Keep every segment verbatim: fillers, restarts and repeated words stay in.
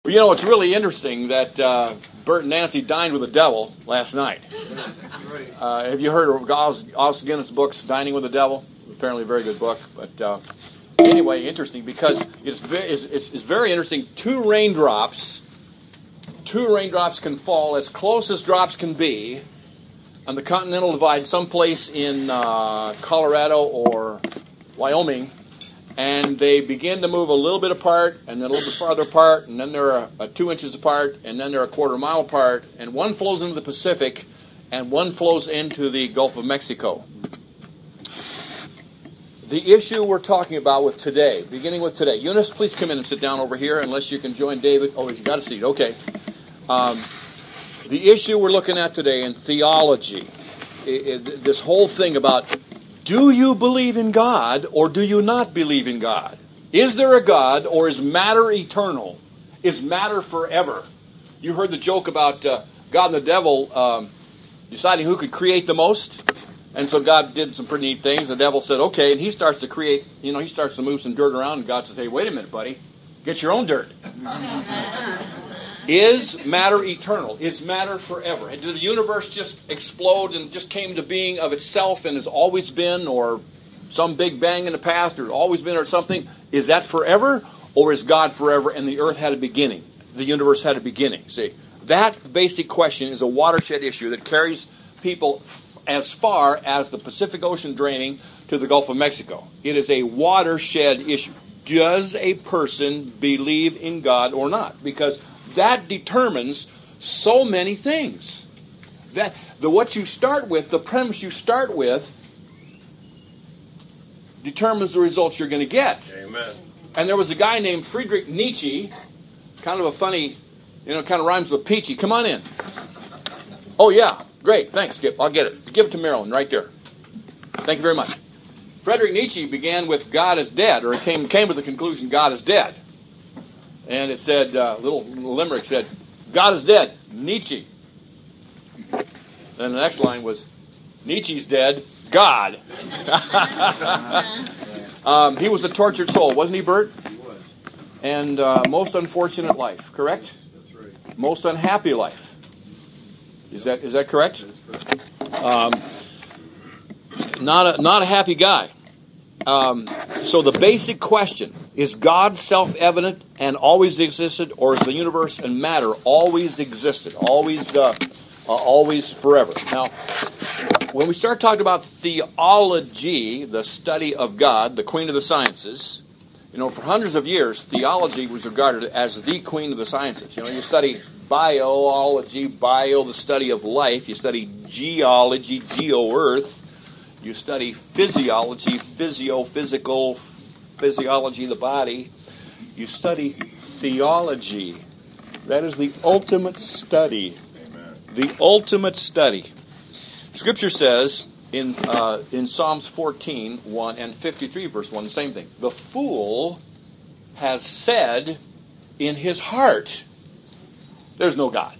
Well, you know, it's really interesting that uh, Bert and Nancy dined with the devil last night. Uh, have you heard of Os, Os Guinness' books, Dining with the Devil? Apparently a very good book. But uh, anyway, interesting because it's very, it's, it's, it's very interesting. Two raindrops, two raindrops can fall as close as drops can be on the Continental Divide, someplace in uh, Colorado or Wyoming. And they begin to move a little bit apart, and then a little bit farther apart, and then they're a, a two inches apart, and then they're a quarter mile apart, and one flows into the Pacific, and one flows into the Gulf of Mexico. The issue we're talking about with today, beginning with today. Eunice, please come in and sit down over here, unless you can join David. Oh, you got a seat. Okay. Um, the issue we're looking at today in theology, it, it, this whole thing about, do you believe in God or do you not believe in God? Is there a God or is matter eternal? Is matter forever? You heard the joke about uh, God and the devil um, deciding who could create the most. And so God did some pretty neat things. The devil said, okay, and he starts to create, you know, he starts to move some dirt around. And God says, hey, wait a minute, buddy. Get your own dirt. Is matter eternal? Is matter forever? Did the universe just explode and just came to being of itself and has always been, or some big bang in the past, or always been, or something? Is that forever, or is God forever and the earth had a beginning? The universe had a beginning. See, that basic question is a watershed issue that carries people as far as the Pacific Ocean draining to the Gulf of Mexico. It is a watershed issue. Does a person believe in God or not? Because that determines so many things. That the what you start with, the premise you start with, determines the results you're going to get. Amen. And there was a guy named Friedrich Nietzsche, kind of a funny, you know, kind of rhymes with peachy. Come on in. Oh yeah, great, thanks, Skip. I'll get it. Give it to Marilyn right there. Thank you very much. Friedrich Nietzsche began with God is dead, or came came to the conclusion God is dead. And it said, uh, little, little limerick said, God is dead, Nietzsche. Then the next line was, Nietzsche's dead, God. um, he was a tortured soul, wasn't he, Bert? He was. And uh, most unfortunate life, correct? That's right. Most unhappy life. Is that is that correct? That is correct. Um, not a not a happy guy. Um, so the basic question, is God self-evident and always existed, or is the universe and matter always existed, always, uh, uh, always forever? Now, when we start talking about theology, the study of God, the queen of the sciences, you know, for hundreds of years, theology was regarded as the queen of the sciences. You know, you study biology, bio, the study of life. You study geology, geo-earth. You study physiology, physio-physical, physiology of the body. You study theology. That is the ultimate study. Amen. The ultimate study. Scripture says in uh, in Psalms fourteen, one and fifty-three, verse one, the same thing. The fool has said in his heart, there's no God.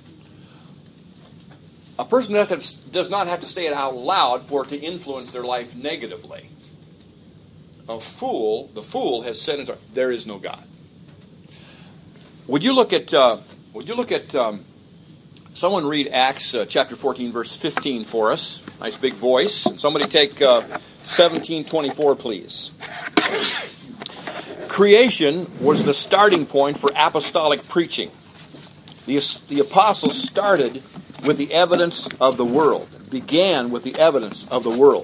A person does, have, does not have to say it out loud for it to influence their life negatively. A fool, the fool has said in his heart, there is no God. Would you look at, uh, would you look at, um, someone read Acts uh, chapter fourteen, verse fifteen for us. Nice big voice. And somebody take uh, seventeen twenty-four, please. Creation was the starting point for apostolic preaching. The, the apostles started with the evidence of the world. Began with the evidence of the world.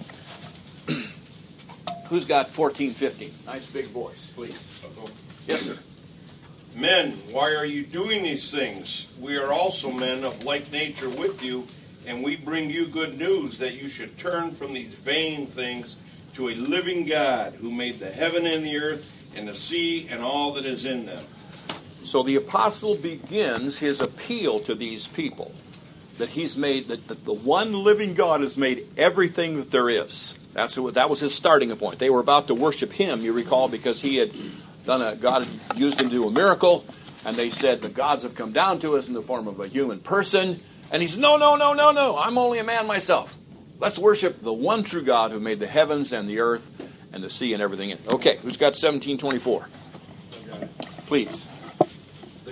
Who's got fourteen fifteen? Nice big voice, please. Yes, sir. Men, why are you doing these things? We are also men of like nature with you, and we bring you good news that you should turn from these vain things to a living God who made the heaven and the earth and the sea and all that is in them. So the apostle begins his appeal to these people that he's made, that, that the one living God has made everything that there is. That's what, that was his starting point. They were about to worship him, you recall, because he had done a, God had used him to do a miracle, and they said the gods have come down to us in the form of a human person. And he said, no, no, no, no, no, I'm only a man myself. Let's worship the one true God who made the heavens and the earth and the sea and everything in it. Okay, who's got seventeen twenty-four? Please.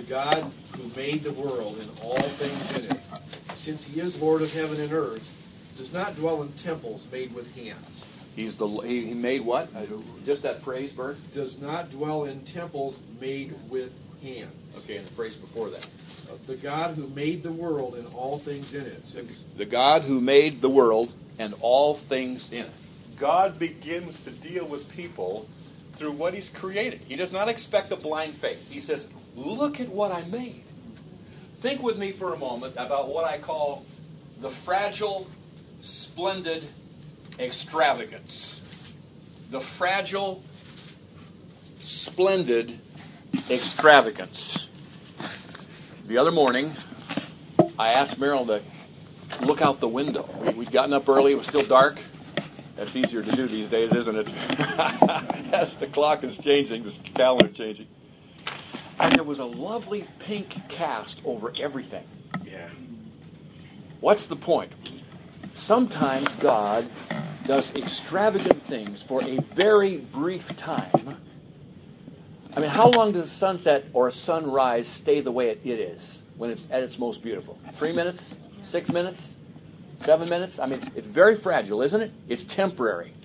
God who made the world and all things in it, since he is Lord of heaven and earth, does not dwell in temples made with hands. He's the he, he made what? Uh, Just that phrase, Bert? Does not dwell in temples made with hands. Okay, and the phrase before that. The God who made the world and all things in it. The, the God who made the world and all things in it. God begins to deal with people through what he's created. He does not expect a blind faith. He says, look at what I made. Think with me for a moment about what I call the fragile, splendid extravagance. The fragile, splendid extravagance. The other morning, I asked Meryl to look out the window. We, we'd gotten up early. It was still dark. That's easier to do these days, isn't it? As the clock is changing, the calendar changing. And there was a lovely pink cast over everything. Yeah. What's the point? Sometimes God does extravagant things for a very brief time. I mean, how long does a sunset or a sunrise stay the way it, it is when it's at its most beautiful? Three minutes? Six minutes? Seven minutes? I mean, it's, it's very fragile, isn't it? It's temporary.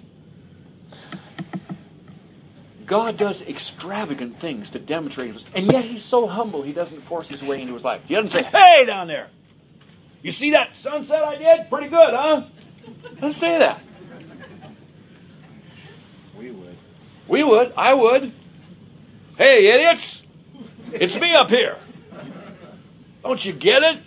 God does extravagant things to demonstrate his, and yet he's so humble he doesn't force his way into his life. He doesn't say, hey, down there, you see that sunset I did? Pretty good, huh? He doesn't say that. We would. We would. I would. Hey, idiots! It's me up here. Don't you get it?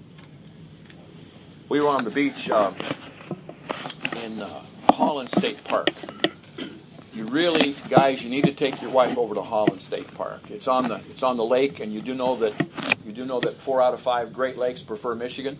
We were on the beach uh, in uh, Holland State Park. You really, guys, you need to take your wife over to Holland State Park. It's on the it's on the lake, and you do know that you do know that four out of five Great Lakes prefer Michigan.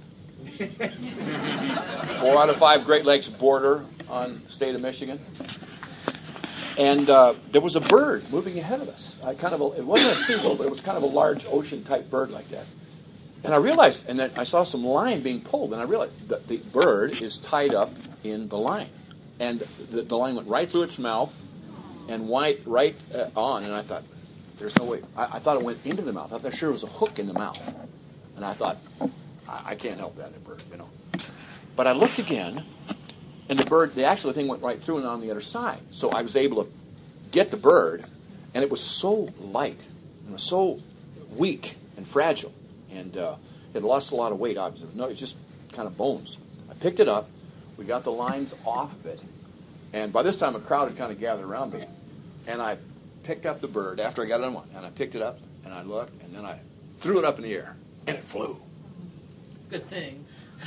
Four out of five Great Lakes border on the state of Michigan. And uh, there was a bird moving ahead of us. I kind of a, it wasn't a seagull, but it was kind of a large ocean-type bird like that. And I realized, and then I saw some line being pulled, and I realized that the bird is tied up in the line. And the, the line went right through its mouth and right, right uh, on. And I thought, there's no way. I, I thought it went into the mouth. I thought sure it was a hook in the mouth. And I thought, I, I can't help that bird, you know. But I looked again, and the bird, the actual thing went right through and on the other side. So I was able to get the bird, and it was so light, and it was so weak and fragile, and uh, it had lost a lot of weight. Obviously, no, it's just kind of bones. I picked it up. We got the lines off of it, and by this time a crowd had kind of gathered around me, and I picked up the bird after I got it on one, and I picked it up, and I looked, and then I threw it up in the air, and it flew. Good thing.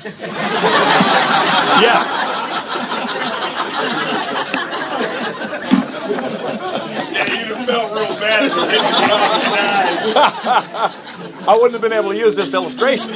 Yeah. Yeah, you'd have felt real bad if you didn't get off and die. I wouldn't have been able to use this illustration.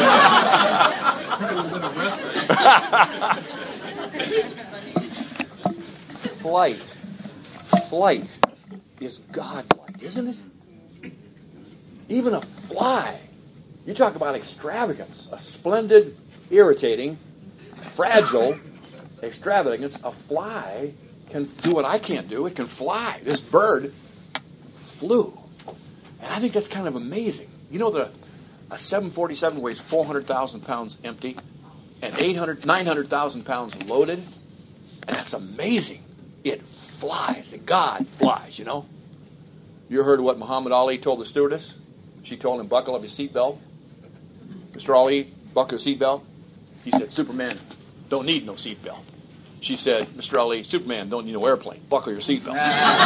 Flight. Flight is godlike, isn't it? Even a fly. You talk about extravagance. A splendid, irritating, fragile extravagance. A fly can do what I can't do. It can fly. This bird flew. And I think that's kind of amazing. You know, the a seven forty-seven weighs four hundred thousand pounds empty and eight hundred, nine hundred thousand pounds loaded. And that's amazing. It flies. God flies, you know. You heard what Muhammad Ali told the stewardess? She told him, buckle up your seatbelt. Mister Ali, buckle your seatbelt. He said, Superman don't need no seatbelt. She said, Mister Ali, Superman don't need no airplane. Buckle your seatbelt.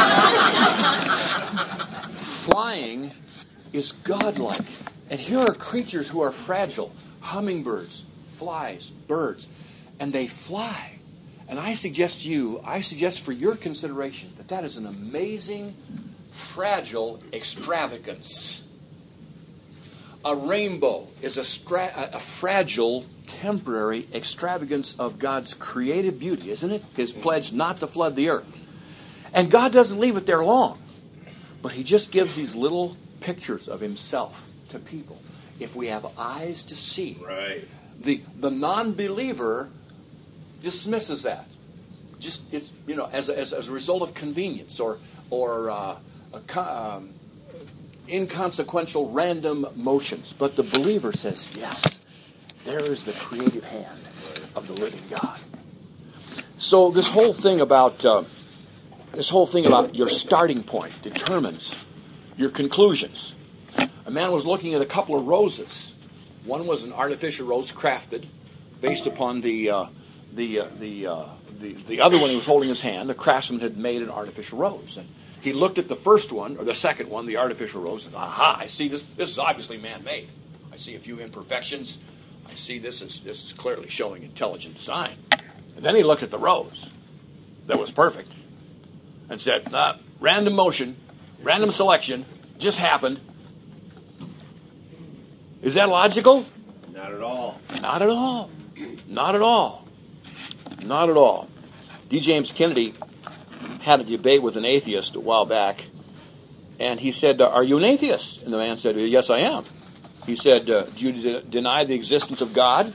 Flying is godlike. And here are creatures who are fragile. Hummingbirds, flies, birds. And they fly. And I suggest to you, I suggest for your consideration that that is an amazing, fragile extravagance. A rainbow is a, stra- a fragile, temporary extravagance of God's creative beauty, isn't it? His pledge not to flood the earth. And God doesn't leave it there long. But he just gives these little pictures of himself to people. If we have eyes to see. Right. The, the non-believer dismisses that. Just, it's, you know, as a, as, as a result of convenience or, or uh, a, um, inconsequential random motions. But the believer says, yes, there is the creative hand of the living God. So this whole thing about uh, this whole thing about your starting point determines your conclusions. A man was looking at a couple of roses. One was an artificial rose crafted based upon the uh, the uh, the, uh, the the other one he was holding in his hand. The craftsman had made an artificial rose, and he looked at the first one or the second one, the artificial rose, and aha! I see this. This is obviously man-made. I see a few imperfections. I see this is this is clearly showing intelligent design. And then he looked at the rose that was perfect and said, nah, random motion, random selection, just happened. Is that logical? Not at all. Not at all. Not at all. Not at all. D. James Kennedy had a debate with an atheist a while back, and he said, are you an atheist? And the man said, yes, I am. He said, uh, do you de- deny the existence of God?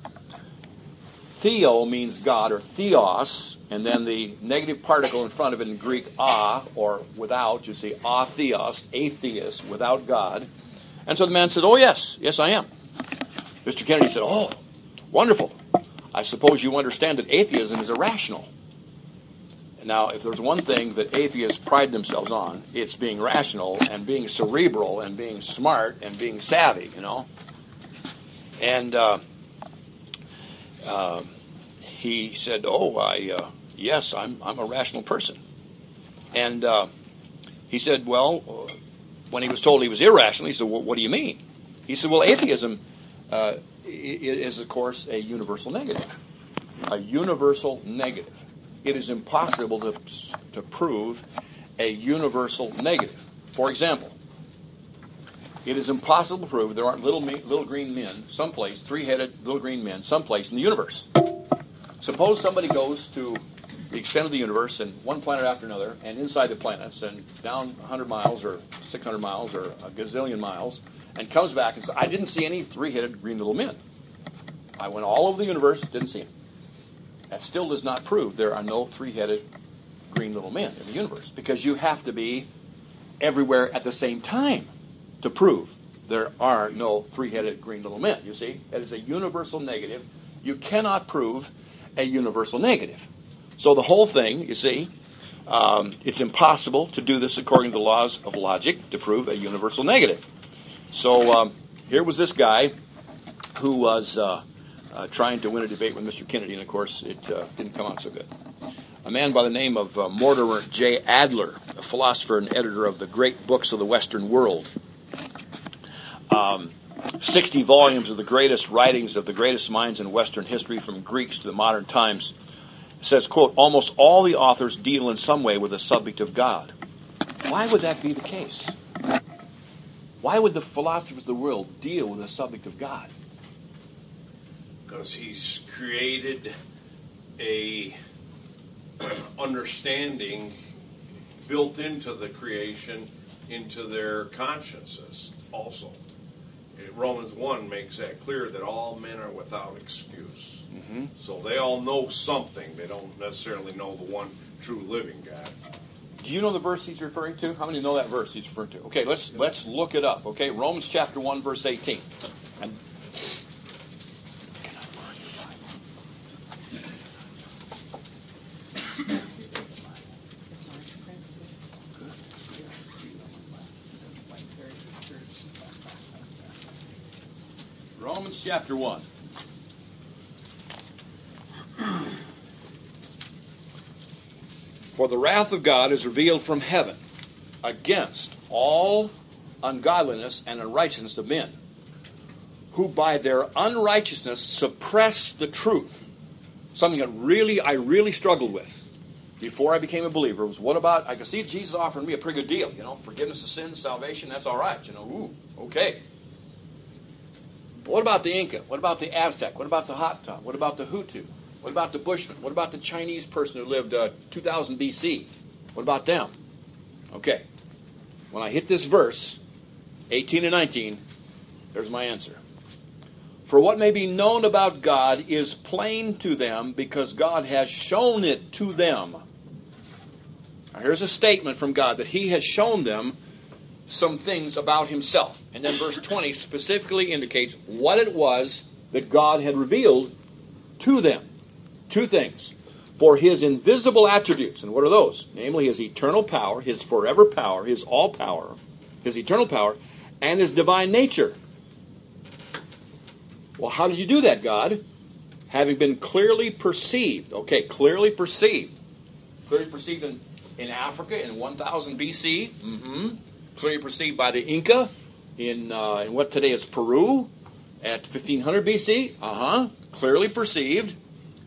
Theo means God, or theos, and then the negative particle in front of it in Greek, a, or without. You see, atheos, atheist, without God. And so the man said, oh, yes, yes, I am. Mister Kennedy said, oh, wonderful. I suppose you understand that atheism is irrational. Now, if there's one thing that atheists pride themselves on, it's being rational and being cerebral and being smart and being savvy, you know. And uh, uh, he said, oh, I uh, yes, I'm I'm a rational person. And uh, he said, well, when he was told he was irrational, he said, well, what do you mean? He said, well, atheism uh, is, of course, a universal negative. A universal negative. It is impossible to to prove a universal negative. For example, it is impossible to prove there aren't little me, little green men someplace, three-headed little green men someplace in the universe. Suppose somebody goes to the extent of the universe and one planet after another, and inside the planets, and down one hundred miles or six hundred miles or a gazillion miles, and comes back and says, I didn't see any three-headed green little men. I went all over the universe, didn't see them. That still does not prove there are no three-headed green little men in the universe, because you have to be everywhere at the same time to prove there are no three-headed green little men. You see, that is a universal negative. You cannot prove a universal negative. So the whole thing, you see, um, it's impossible to do this according to the laws of logic to prove a universal negative. So um, here was this guy who was uh, uh, trying to win a debate with Mister Kennedy, and of course it uh, didn't come out so good. A man by the name of uh, Mortimer J. Adler, a philosopher and editor of the great books of the Western world. Um, sixty volumes of the greatest writings of the greatest minds in Western history, from Greeks to the modern times, says, quote, almost all the authors deal in some way with the subject of God. Why would that be the case? Why would the philosophers of the world deal with the subject of God? Because he's created a understanding built into the creation, into their consciences also. Romans one makes that clear, that all men are without excuse. Mm-hmm. So they all know something. They don't necessarily know the one true living God. Do you know the verse he's referring to? How many know that verse he's referring to? Okay, let's let's look it up. Okay, Romans chapter one, verse eighteen. And Romans chapter one. For the wrath of God is revealed from heaven against all ungodliness and unrighteousness of men, who by their unrighteousness suppress the truth. Something that really, I really struggled with before I became a believer was, what about, I could see Jesus offering me a pretty good deal, you know, forgiveness of sins, salvation, that's all right, you know, ooh, okay. But what about the Inca? What about the Aztec? What about the Hottentot? What about the Hutu? What about the Bushman? What about the Chinese person who lived uh, two thousand B C? What about them? Okay. When I hit this verse, eighteen and nineteen, there's my answer. For what may be known about God is plain to them, because God has shown it to them. Now here's a statement from God that He has shown them some things about himself. And then verse twenty specifically indicates what it was that God had revealed to them. Two things. For his invisible attributes. And what are those? Namely, his eternal power, his forever power, his all power, his eternal power, and his divine nature. Well, how did you do that, God? Having been clearly perceived. Okay, clearly perceived. Clearly perceived in, in Africa in one thousand B C. Mm-hmm. Clearly perceived by the Inca in, uh, in what today is Peru at fifteen hundred B C. Uh-huh. Clearly perceived.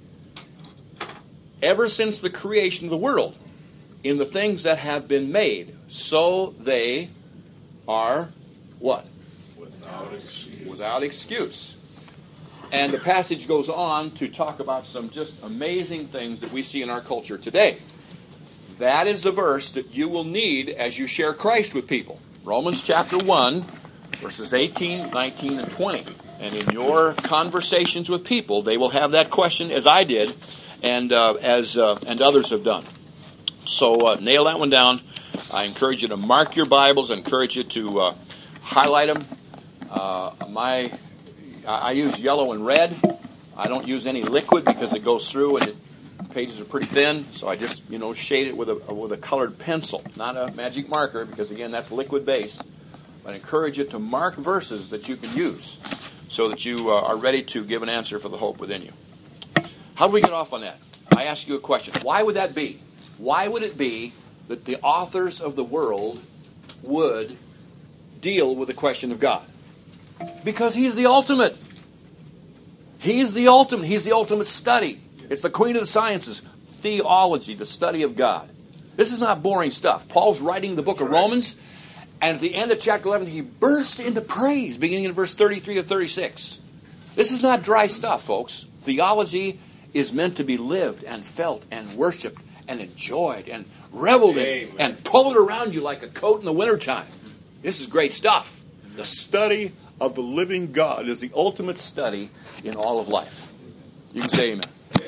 Ever since the creation of the world, in the things that have been made, so they are what? Without excuse. Without excuse. And the passage goes on to talk about some just amazing things that we see in our culture today. That is the verse that you will need as you share Christ with people. Romans chapter one, verses eighteen, nineteen, and twenty. And in your conversations with people, they will have that question, as I did, and uh, as uh, and others have done. So uh, nail that one down. I encourage you to mark your Bibles. I encourage you to uh, highlight them. Uh, my, I use yellow and red. I don't use any liquid because it goes through and it, pages are pretty thin. So I just you know shade it with a with a colored pencil, not a magic marker, because again that's liquid based. But I encourage you to mark verses that you can use, so that you uh, are ready to give an answer for the hope within you. How do we get off on that? I ask you a question. Why would that be? Why would it be that the authors of the world would deal with the question of God? Because He's the ultimate. He's the ultimate. He's the ultimate study. It's the queen of the sciences. Theology, the study of God. This is not boring stuff. Paul's writing the book of Romans, and at the end of chapter eleven, he bursts into praise, beginning in verse thirty-three to thirty-six. This is not dry stuff, folks. Theology is meant to be lived and felt and worshipped and enjoyed and reveled in and pulled around you like a coat in the wintertime. This is great stuff. The study of the living God is the ultimate study in all of life. You can say amen.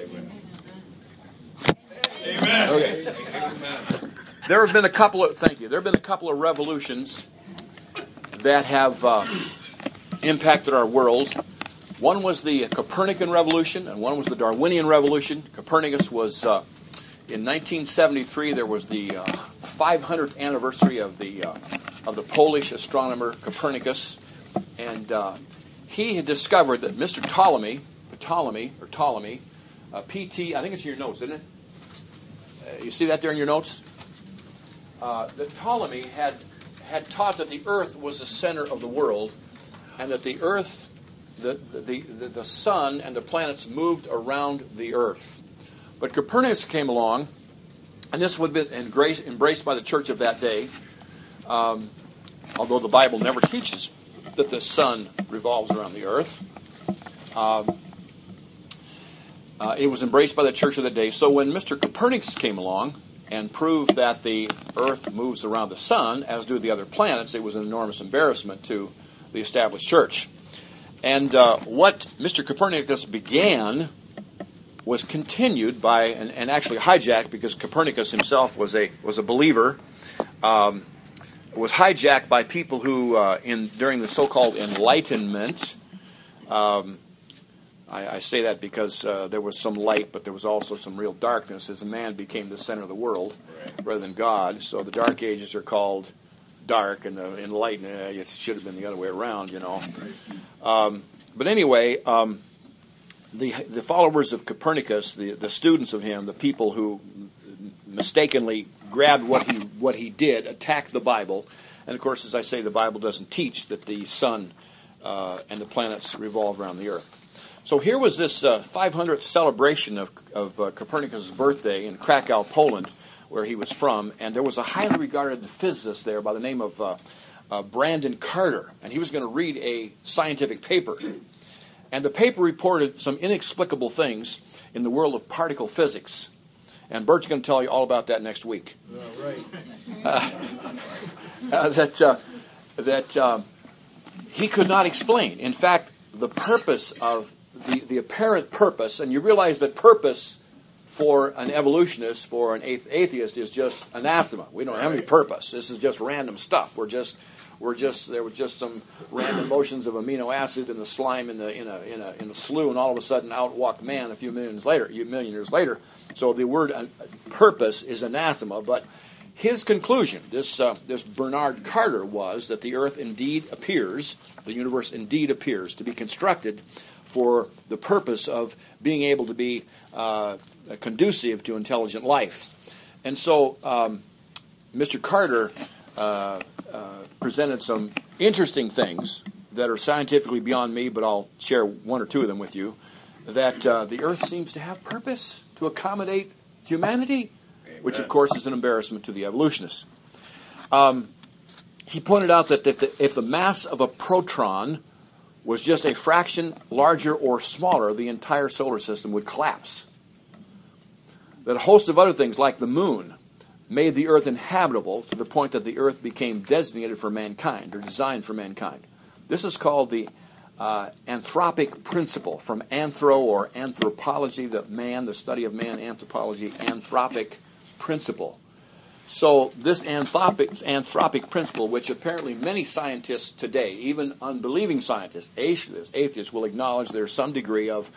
Amen. Okay. There have been a couple of thank you. There have been a couple of revolutions that have uh, impacted our world. One was the Copernican Revolution, and one was the Darwinian Revolution. Copernicus was, uh, in nineteen seventy-three, there was the uh, five hundredth anniversary of the uh, of the Polish astronomer Copernicus, and uh, he had discovered that Mister Ptolemy, Ptolemy or Ptolemy, uh, P T, I think it's in your notes, isn't it? Uh, you see that there in your notes? Uh, that Ptolemy had had taught that the Earth was the center of the world, and that the Earth. The, the, the, the sun and the planets moved around the earth. But Copernicus came along, and this would have been embraced, embraced by the church of that day, um, although the Bible never teaches that the sun revolves around the earth. Um, uh, it was embraced by the church of that day. So when Mister Copernicus came along and proved that the earth moves around the sun, as do the other planets, it was an enormous embarrassment to the established church. And uh, what Mister Copernicus began was continued by, and, and actually hijacked, because Copernicus himself was a was a believer, um, was hijacked by people who, uh, in during the so-called Enlightenment, um, I, I say that because uh, there was some light, but there was also some real darkness, as a man became the center of the world rather than God. So the Dark Ages are called dark, and the Enlightenment, it should have been the other way around, you know. Um, but anyway, um, the the followers of Copernicus, the the students of him, the people who mistakenly grabbed what he what he did, attacked the Bible, and of course, as I say, the Bible doesn't teach that the sun uh, and the planets revolve around the earth. So here was this uh, five hundredth celebration of of uh, Copernicus' birthday in Krakow, Poland, where he was from, and there was a highly regarded physicist there by the name of uh, uh, Brandon Carter, and he was going to read a scientific paper. And the paper reported some inexplicable things in the world of particle physics. And Bert's going to tell you all about that next week. Uh, right. Uh, uh, that uh, that um, he could not explain. In fact, the purpose of the, the apparent purpose, and you realize that purpose for an evolutionist, for an atheist, is just anathema. We don't have any purpose. This is just random stuff. We're just, we're just there were just some random motions of amino acid in the slime in the in a in a in a slough, and all of a sudden out walked man a few millions later, a million years later. So the word uh, purpose is anathema. But his conclusion, this uh, this Bernard Carter, was that the Earth indeed appears, the universe indeed appears to be constructed for the purpose of being able to be uh, conducive to intelligent life. And so um, Mister Carter uh, uh, presented some interesting things that are scientifically beyond me, but I'll share one or two of them with you, that uh, the Earth seems to have purpose to accommodate humanity, Amen. Which of course is an embarrassment to the evolutionists. Um, he pointed out that if the, if the mass of a proton was just a fraction larger or smaller, the entire solar system would collapse. That a host of other things, like the moon, made the Earth inhabitable to the point that the Earth became designated for mankind, or designed for mankind. This is called the uh, anthropic principle, from anthro or anthropology, the man, the study of man, anthropology, anthropic principle. So this anthropic, anthropic principle, which apparently many scientists today, even unbelieving scientists, atheists, atheists will acknowledge there's some degree of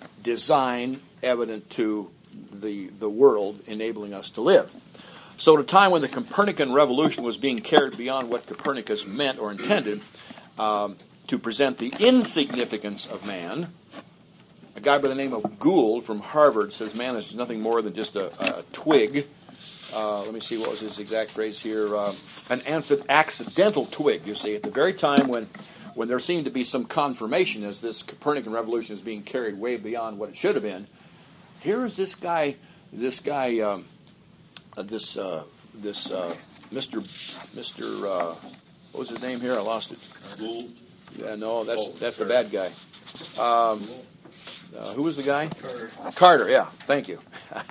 design evident to the, the world enabling us to live. So at a time when the Copernican revolution was being carried beyond what Copernicus meant or intended, um, to present the insignificance of man, a guy by the name of Gould from Harvard says man is nothing more than just a, a twig. Uh, let me see, what was his exact phrase here? Uh, an accidental twig, you see, at the very time when, when there seemed to be some confirmation as this Copernican revolution is being carried way beyond what it should have been. Here is this guy, this guy, um, uh, this uh, this uh, Mister Mister Uh, what was his name here? I lost it. Gould. Yeah, no, that's Oh, that's the Carter. bad guy. Um, uh, who was the guy? Carter. Carter, yeah, thank you.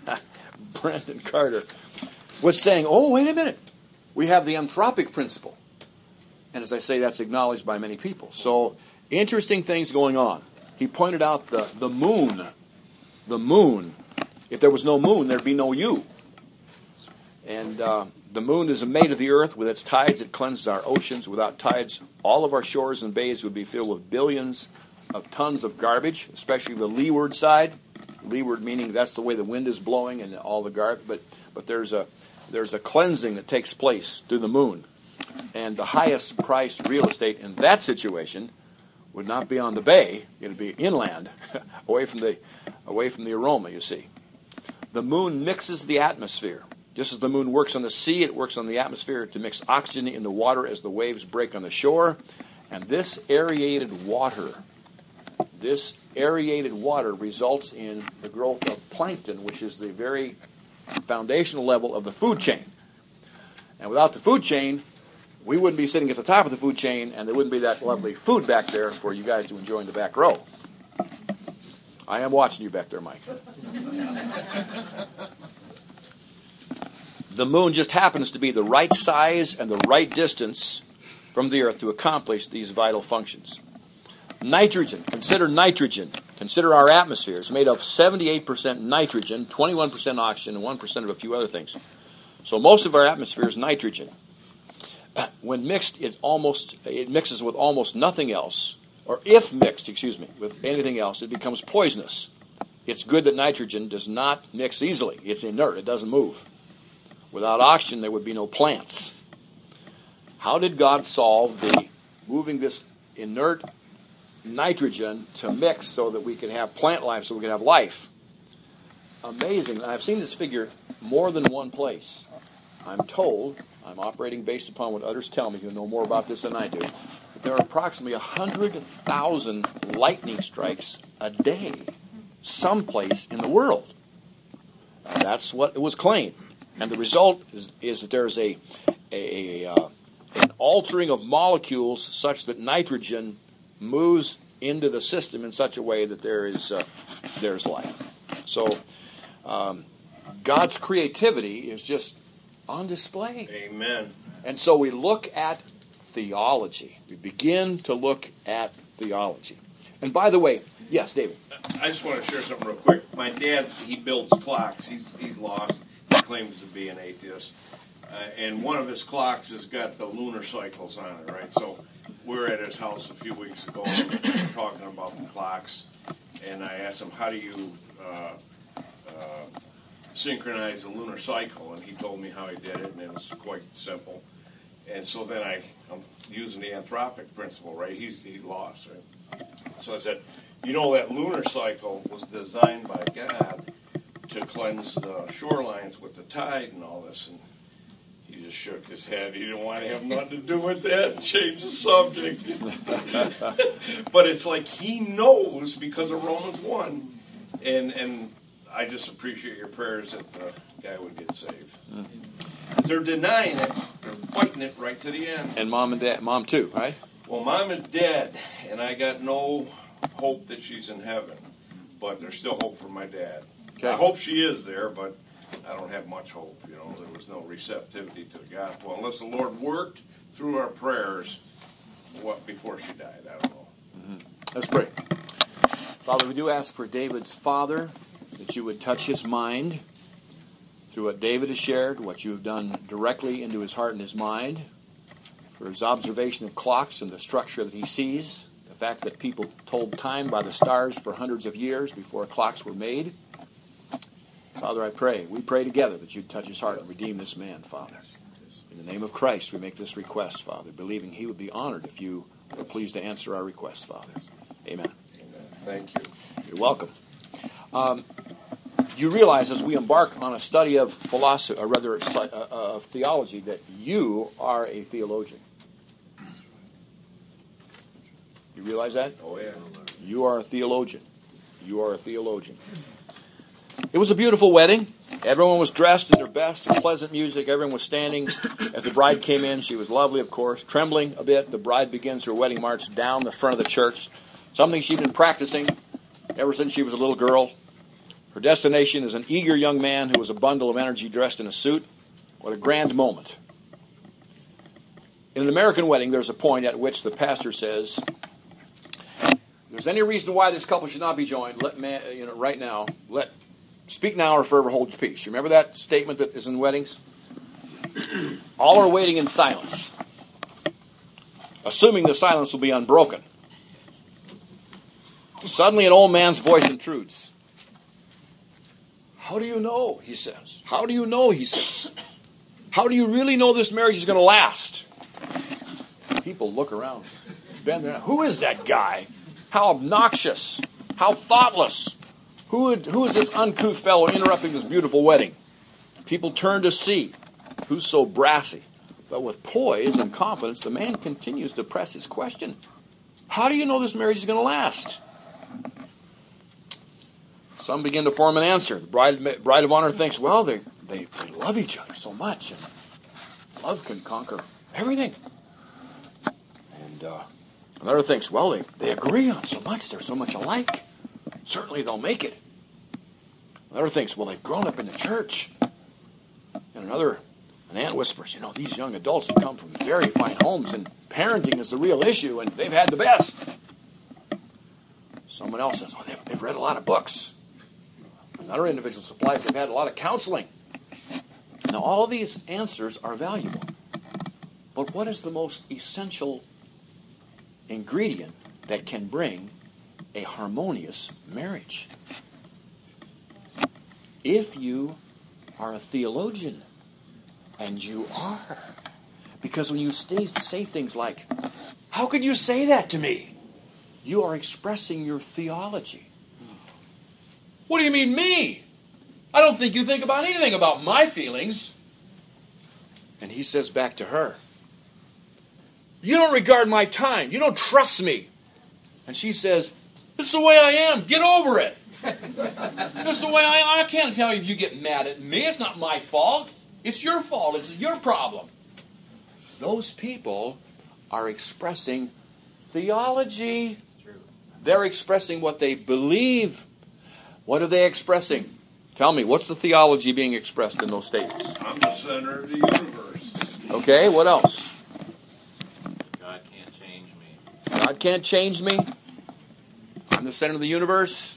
Brandon Carter was saying, oh, wait a minute. We have the anthropic principle. And as I say, that's acknowledged by many people. So, interesting things going on. He pointed out the, the moon. The moon. If there was no moon, there'd be no you. And uh, the moon is made of the earth. With its tides, it cleanses our oceans. Without tides, all of our shores and bays would be filled with billions of tons of garbage, especially the leeward side. Leeward meaning that's the way the wind is blowing and all the garbage. But but there's a there's a cleansing that takes place through the moon. And the highest priced real estate in that situation would not be on the bay. It would be inland, away from the away from the aroma, you see. The moon mixes the atmosphere. Just as the moon works on the sea, it works on the atmosphere to mix oxygen in the water as the waves break on the shore. And this aerated water, this aerated water results in the growth of plankton, which is the very foundational level of the food chain. And without the food chain, we wouldn't be sitting at the top of the food chain, and there wouldn't be that lovely food back there for you guys to enjoy in the back row. I am watching you back there, Mike. The moon just happens to be the right size and the right distance from the earth to accomplish these vital functions. Nitrogen. Consider nitrogen. Consider our atmosphere. It's made of seventy-eight percent nitrogen, twenty-one percent oxygen, and one percent of a few other things. So most of our atmosphere is nitrogen. When mixed, it almost it mixes with almost nothing else, or if mixed, excuse me, with anything else, it becomes poisonous. It's good that nitrogen does not mix easily. It's inert. It doesn't move. Without oxygen, there would be no plants. How did God solve the moving this inert nitrogen to mix so that we could have plant life, so we could have life? Amazing. I've seen this figure more than one place. I'm told, I'm operating based upon what others tell me who know more about this than I do, that there are approximately one hundred thousand lightning strikes a day someplace in the world. And that's what it was claimed. And the result is, is that there's a, a, a uh, an altering of molecules such that nitrogen moves into the system in such a way that there is uh, there's life. So um, God's creativity is just on display. Amen. And so we look at theology. We begin to look at theology. And by the way, Yes, David. I just want to share something real quick. My dad, he builds clocks. He's he's lost. He claims to be an atheist. Uh, and one of his clocks has got the lunar cycles on it, right? So we were at his house a few weeks ago and we were talking about the clocks. And I asked him, how do you uh, uh, synchronize the lunar cycle? And he told me how he did it, and it was quite simple. And so then I, I'm using the anthropic principle, right? He's, he's lost, right? So I said, you know, that lunar cycle was designed by God to cleanse the shorelines with the tide and all this. And he just shook his head. He didn't want to have nothing to do with that. Change the subject. But it's like he knows because of Romans one. And and I just appreciate your prayers that the guy would get saved. Mm. They're denying it. They're fighting it right to the end. And mom and dad, mom too, right? Well, mom is dead, and I got no hope that she's in heaven. But there's still hope for my dad. Okay. I hope she is there, but I don't have much hope. You know, there was no receptivity to the gospel unless the Lord worked through our prayers. What before she died, I don't know. Mm-hmm. Let's pray. Father, we do ask for David's father that you would touch his mind through what David has shared, what you have done directly into his heart and his mind, for his observation of clocks and the structure that he sees, the fact that people told time by the stars for hundreds of years before clocks were made. Father, I pray, we pray together that you'd touch his heart and redeem this man, Father. In the name of Christ, we make this request, Father, believing he would be honored if you were pleased to answer our request, Father. Amen. Amen. Thank you. You're welcome. Um, you realize as we embark on a study of philosophy, or rather uh, of theology, that you are a theologian. You realize that? Oh, yeah. You are a theologian. You are a theologian. It was a beautiful wedding. Everyone was dressed in their best, pleasant music. Everyone was standing as the bride came in. She was lovely, of course. Trembling a bit, the bride begins her wedding march down the front of the church. Something she'd been practicing ever since she was a little girl. Her destination is an eager young man who was a bundle of energy dressed in a suit. What a grand moment. In an American wedding, there's a point at which the pastor says, if there's any reason why this couple should not be joined, let man, you know, right now, let speak now or forever hold your peace. You remember that statement that is in weddings? All are waiting in silence, assuming the silence will be unbroken. Suddenly an old man's voice intrudes. How do you know, he says. How do you know, he says. How do you really know this marriage is going to last? People look around. Bend their, who is that guy? How obnoxious. How thoughtless. Who, would, who is this uncouth fellow interrupting this beautiful wedding? People turn to see. Who's so brassy? But with poise and confidence, the man continues to press his question. How do you know this marriage is going to last? Some begin to form an answer. The bride, bride of honor thinks, well, they, they, they love each other so much. And love can conquer everything. And uh, another thinks, well, they, they agree on so much. They're so much alike. Certainly they'll make it. Another thinks, well, they've grown up in the church. And another, an aunt whispers, you know, these young adults have come from very fine homes, and parenting is the real issue, and they've had the best. Someone else says, oh, they've, they've read a lot of books. Another individual supplies, they've had a lot of counseling. Now, all these answers are valuable. But what is the most essential ingredient that can bring a harmonious marriage? If you are a theologian, and you are, because when you stay, say things like, how can you say that to me? You are expressing your theology. What do you mean, me? I don't think you think about anything about my feelings. And he says back to her, you don't regard my time. You don't trust me. And she says, this is the way I am. Get over it. This is the way I am. I can't tell you if you get mad at me. It's not my fault. It's your fault. It's your problem. Those people are expressing theology. They're expressing what they believe. What are they expressing? Tell me, what's the theology being expressed in those statements? I'm the center of the universe. Okay, what else? God can't change me. God can't change me. I'm the the center of the universe?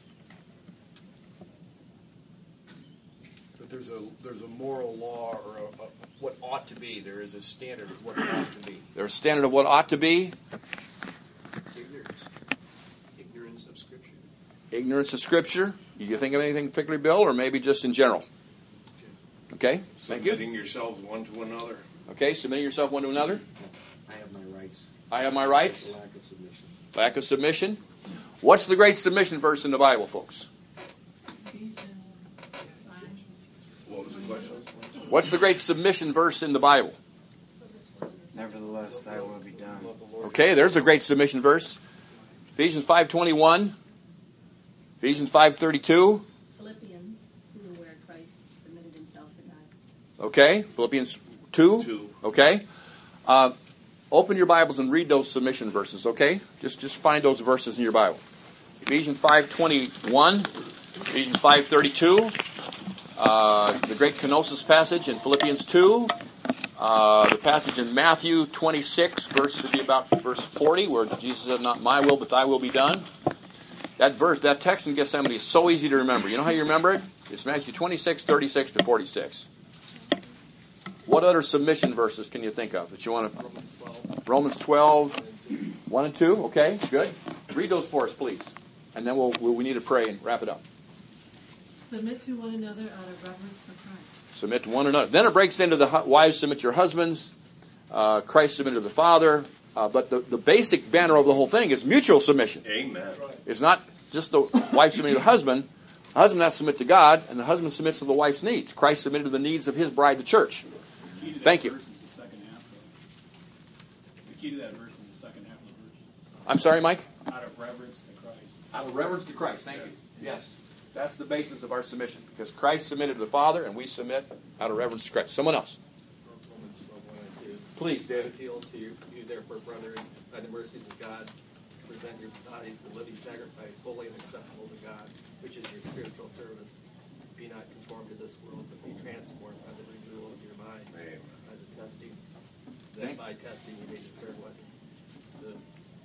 But there's a there's a moral law or a, a, what ought to be. There is a standard of what ought to be. There's a standard of what ought to be. Ignorance. Ignorance of Scripture. Ignorance of Scripture. You think of anything particularly, Bill, or maybe just in general? Okay, thank you. Submitting yourselves one to another. Okay, submitting yourself one to another. I have my rights. I have my rights. Lack of submission. Lack of submission. What's the great submission verse in the Bible, folks? What was the question? What's the great submission verse in the Bible? Nevertheless, thy will be done. Okay, there's a great submission verse. Ephesians five twenty-one. Ephesians five thirty-two. Philippians two, where Christ submitted himself to God. Okay, Philippians two. Two. Okay. Uh, open your Bibles and read those submission verses, okay? Just just find those verses in your Bible. Ephesians five twenty-one, Ephesians five thirty-two, uh, the great kenosis passage in Philippians two, uh, the passage in Matthew twenty-six, verse would be about verse forty, where Jesus said, "Not my will, but thy will be done." That verse, that text in Gethsemane is so easy to remember. You know how you remember it? It's Matthew twenty-six, thirty-six to forty-six. What other submission verses can you think of that you want to? Romans twelve. Romans twelve, one and two. Okay, good. Read those for us, please. And then we'll, we'll we need to pray and wrap it up. Submit to one another out of reverence for Christ. Submit to one another. Then it breaks into the hu- wives submit to your husbands. Uh, Christ submit to the Father. Uh, but the, the basic banner of the whole thing is mutual submission. Amen. It's not just the wife submitting to the husband. The husband has to submit to God, and the husband submits to the wife's needs. Christ submitted to the needs of his bride, the church. The key to that Thank you. verse is the second half, though. The key to that verse is the second half of the verse. I'm sorry, Mike? Out of reverence to Christ. Out of reverence to Christ. Thank you. Yes. That's the basis of our submission. Because Christ submitted to the Father, and we submit out of reverence to Christ. Someone else. Romans twelve, one and two. Please, I David. appeal to you, you therefore, brethren, by the mercies of God, present your bodies a living sacrifice, holy and acceptable to God, which is your spiritual service. Be not conformed to this world, but be transformed by the renewal of your mind. Amen. By the testing, that by testing you may discern what is the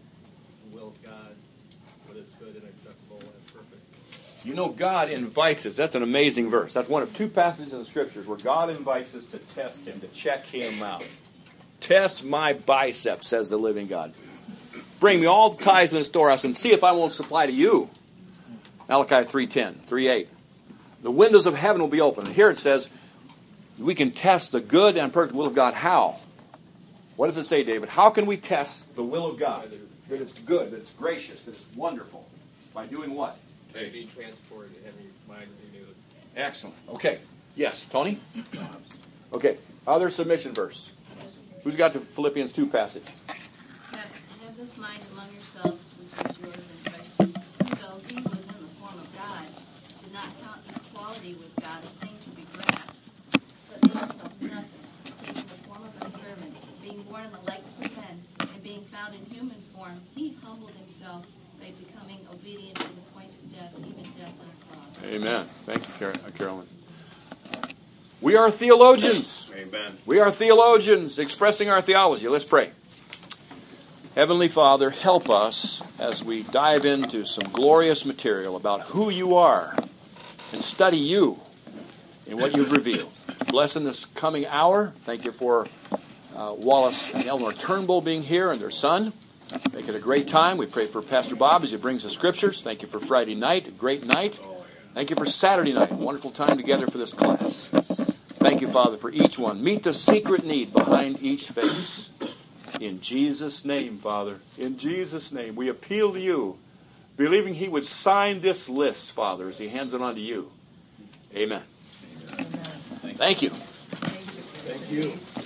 will of God, what is good and acceptable and perfect. You know, God invites us. That's an amazing verse. That's one of two passages in the Scriptures where God invites us to test Him, to check Him out. Test my biceps, says the living God. Bring me all the tithes in the storehouse and see if I won't supply to you. Malachi three ten, three eight. The windows of heaven will be open. And here it says, we can test the good and perfect will of God. How? What does it say, David? How can we test the will of God? That it's good, that it's gracious, that it's wonderful. By doing what? Be transported and having your mind renewed. Excellent. Okay. Yes, Tony? Okay. Other submission verse. Who's got the Philippians two passage? Have, have this mind among yourselves, which is yours in Christ Jesus, who, though he was in the form of God, did not count equality with God a thing to be grasped, but made himself nothing, taking the form of a servant, being born in the likeness of men, and being found in human form, he humbled himself by becoming obedient to the point of death, even death on a cross. Amen. Thank you, Car- uh, Carolyn. We are theologians. Amen. We are theologians expressing our theology. Let's pray. Heavenly Father, help us as we dive into some glorious material about who you are and study you in what you've revealed. Bless in this coming hour. Thank you for uh, Wallace and Eleanor Turnbull being here and their son. Make it a great time. We pray for Pastor Bob as he brings the scriptures. Thank you for Friday night, a great night. Thank you for Saturday night, a wonderful time together for this class. Thank you, Father, for each one. Meet the secret need behind each face. In Jesus' name, Father, in Jesus' name, we appeal to you, believing he would sign this list, Father, as he hands it on to you. Amen. Amen. Thank you. Thank you.